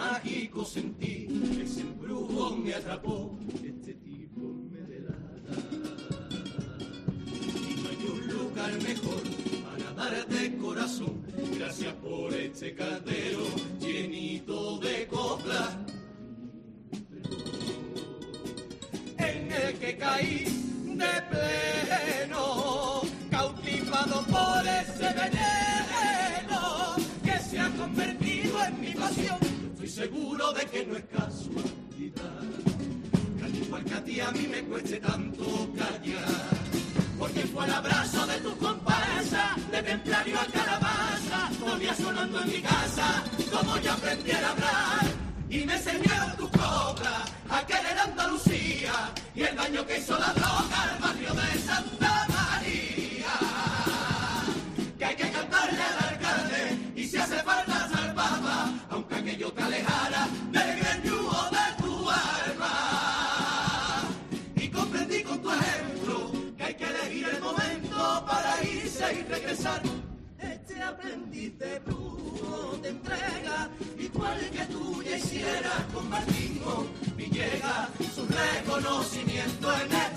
mágico sentí, ese embrujo me atrapó, este tipo me delata. Y no hay un lugar mejor para darte corazón, gracias por este caldero llenito de coplas, en el que caí de pleno, cautivado por ese veneno que se ha convertido en mi pasión. Estoy seguro de que no es casualidad, que al igual que a ti a mí me cueste tanto callar, porque fue el abrazo de tu comparsa, de templario a calabaza, todavía sonando en mi casa, como yo aprendiera a hablar, y me enseñaron tus coplas a querer Andalucía, y el daño que hizo la droga al barrio de Santa María, que hay que cantarle al alcalde, y si hace falta salvaba, aunque aquello te alejara del gran yugo de tu alma. Y comprendí con tu ejemplo que hay que elegir el momento para irse y regresar. Este aprendiz de brujo te entrega, igual que tú ya hicieras con Martín Villegas, su reconocimiento en el